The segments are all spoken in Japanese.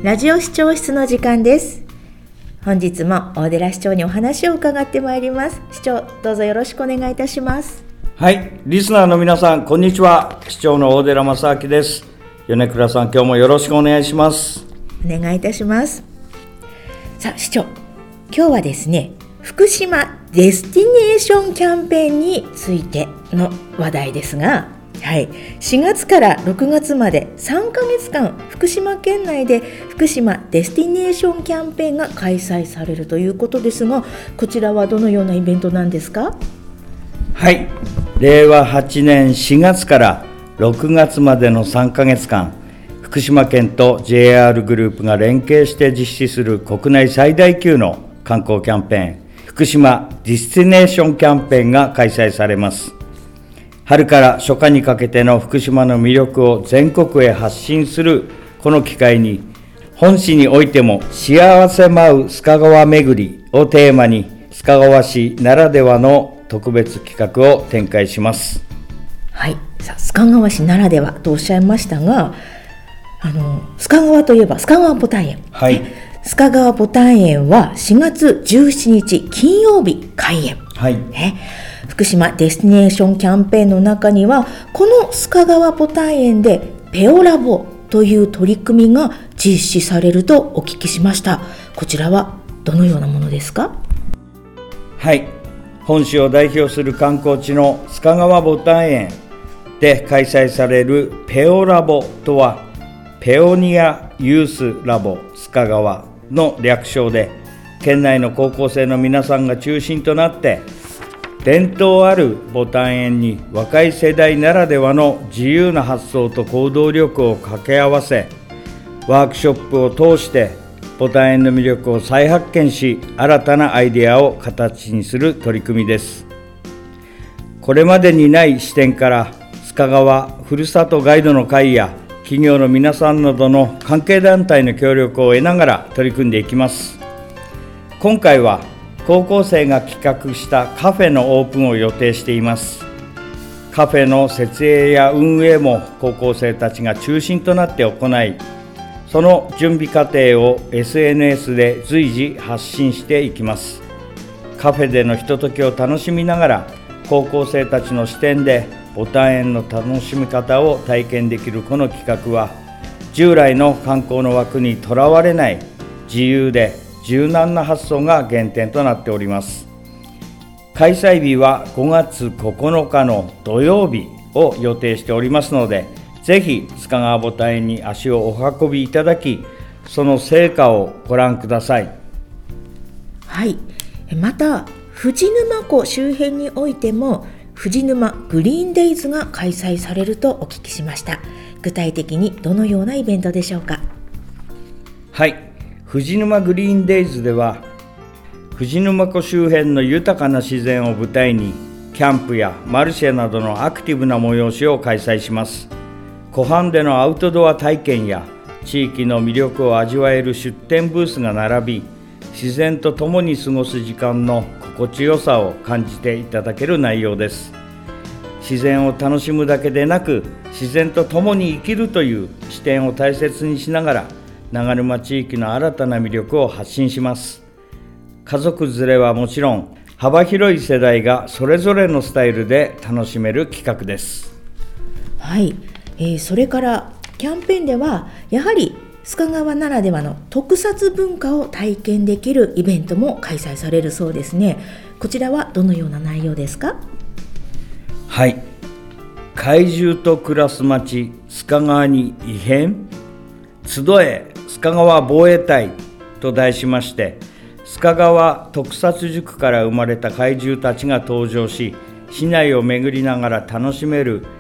ラジオ視聴室の時間です。本日も大寺市長にお話を伺ってまいります。市長、どうぞよろしくお願いいたします。 はい、リスナーの皆さん、こんにちは。市長の大寺正明です。米倉さん、今日もよろしくお願いします。 お願いいたします。さあ、市長、今日はですね、福島デスティネーションキャンペーンについての話題ですが、4月から6月まで3ヶ月間、福島県内で福島デスティネーションキャンペーンが開催されるということですが、こちらはどのようなイベントなんですか？ はい、令和8年4月から6月までの3ヶ月間、福島県と JR グループが連携して実施する国内最大級の観光キャンペーン、福島ディスティネーションキャンペーンが開催されます。春から初夏にかけての福島の魅力を全国へ発信するこの機会に、本市においても幸せ舞う須賀川巡りをテーマに、須賀川市ならではの特別企画を展開します。 はい、さあ須賀川市ならではとおっしゃいましたが、須賀川といえば須賀川ボタン園、須賀川ボタン園は4月17日金曜日開園、福島デスティネーションキャンペーンの中には、この須賀川ボタン園でペオラボという取り組みが実施されるとお聞きしました。こちらはどのようなものですか？ はい、本市を代表する観光地の須賀川ボタン園で開催されるペオラボとは、ペオニアユースラボ須賀川の略称で、県内の高校生の皆さんが中心となって伝統あるボタン園に若い世代ならではの自由な発想と行動力を掛け合わせ、ワークショップを通してボタン園の魅力を再発見し、新たなアイデアを形にする取り組みです。これまでにない視点から須賀川ふるさとガイドの会や企業の皆さんなどの関係団体の協力を得ながら取り組んでいきます。今回は高校生が企画したカフェのオープンを予定しています。カフェの設営や運営も高校生たちが中心となって行い、その準備過程を SNS で随時発信していきます。カフェでのひとときを楽しみながら、高校生たちの視点でボタン園の楽しみ方を体験できるこの企画は、従来の観光の枠にとらわれない自由で柔軟な発想が原点となっております。開催日は5月9日の土曜日を予定しておりますので、ぜひ須賀川ボタン園に足をお運びいただき、その成果をご覧ください。 はい、また藤沼湖周辺においても藤沼グリーンデイズが開催されるとお聞きしました。具体的にどのようなイベントでしょうか？ はい、藤沼グリーンデイズでは、藤沼湖周辺の豊かな自然を舞台に、キャンプやマルシェなどのアクティブな催しを開催します。湖畔でのアウトドア体験や地域の魅力を味わえる出店ブースが並び、自然と共に過ごす時間の心地よさを感じていただける内容です。自然を楽しむだけでなく、自然と共に生きるという視点を大切にしながら、長沼地域の新たな魅力を発信します。家族連れはもちろん、幅広い世代がそれぞれのスタイルで楽しめる企画です。 はい、それからキャンペーンでは、やはり須賀川ならではの特撮文化を体験できるイベントも開催されるそうですね。こちらはどのような内容ですか？ はい、怪獣と暮らす町須賀川に異変、集え須賀川防衛隊と題しまして、須賀川特撮塾から生まれた怪獣たちが登場し、市内を巡りながら楽しめる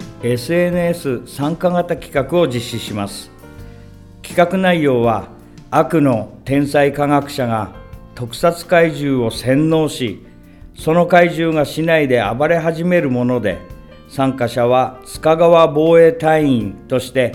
SNS 参加型企画を実施します。企画内容は、悪の天才科学者が特撮怪獣を洗脳し、その怪獣が市内で暴れ始めるもので、参加者は須賀川防衛隊員として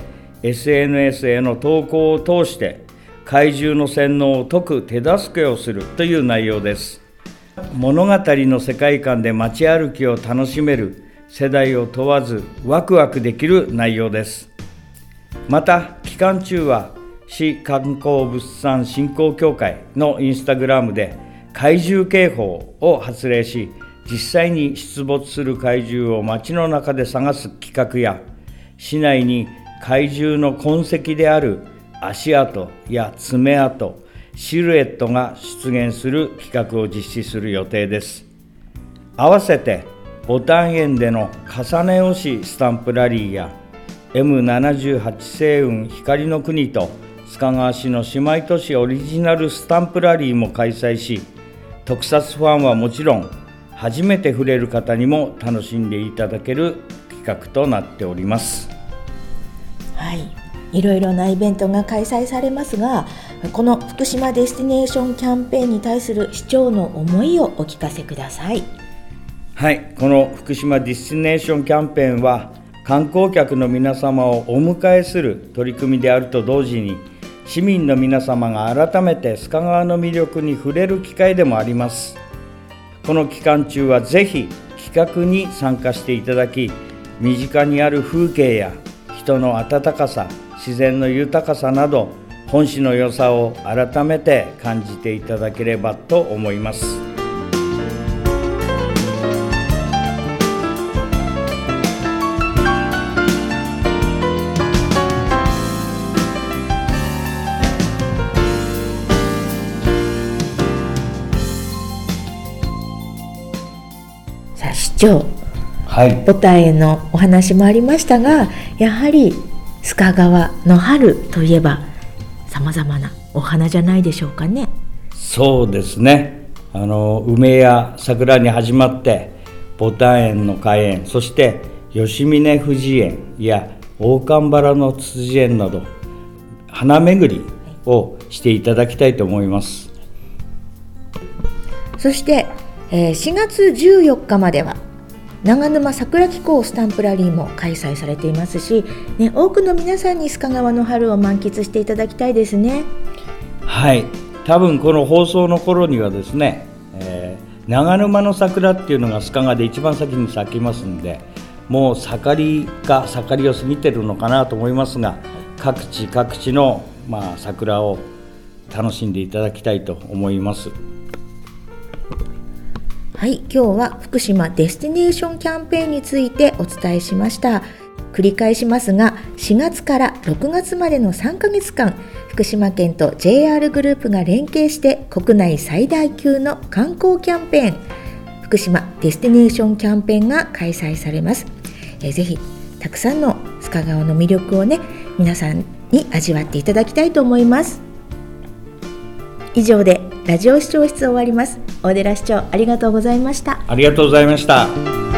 SNS への投稿を通して怪獣の洗脳を解く手助けをするという内容です。物語の世界観で街歩きを楽しめる、世代を問わずワクワクできる内容です。また期間中は市観光物産振興協会のインスタグラムで怪獣警報を発令し、実際に出没する怪獣を街の中で探す企画や、市内に怪獣の痕跡である足跡や爪痕、シルエットが出現する企画を実施する予定です。合わせてボタン園での重ね押しスタンプラリーや M78 星雲光の国と須賀川市の姉妹都市オリジナルスタンプラリーも開催し、特撮ファンはもちろん初めて触れる方にも楽しんでいただける企画となっております。 はい、いろいろなイベントが開催されますが、この福島デスティネーションキャンペーンに対する市長の思いをお聞かせください。 はい、この福島ディスティネーションキャンペーンは観光客の皆様をお迎えする取り組みであると同時に、市民の皆様が改めて須賀川の魅力に触れる機会でもあります。この期間中はぜひ企画に参加していただき、身近にある風景や人の温かさ、自然の豊かさなど本市の良さを改めて感じていただければと思います。 さあ市長、 はい、 ボタン園のお話もありましたが、やはり須賀川の春といえばさまざまなお花じゃないでしょうかね。 そうですね、梅や桜に始まってボタン園の開園、そして吉峰富士園や大寒バラのツツジ園など花巡りをしていただきたいと思います。 そして4月14日までは長沼桜紀行スタンプラリーも開催されていますし、ね、多くの皆さんに須賀川の春を満喫していただきたいですね。 はい、多分この放送の頃にはですね、長沼の桜っていうのが須賀川で一番先に咲きますんで、もう盛りを過ぎてるのかなと思いますが、各地の、桜を楽しんでいただきたいと思います。 はい、今日は福島デスティネーションキャンペーンについてお伝えしました。繰り返しますが、4月から6月までの3ヶ月間、福島県と JR グループが連携して国内最大級の観光キャンペーン、福島デスティネーションキャンペーンが開催されます。ぜひたくさんの須賀川の魅力をね、皆さんに味わっていただきたいと思います。以上でラジオ視聴室終わります。大寺市長、ありがとうございました。 ありがとうございました。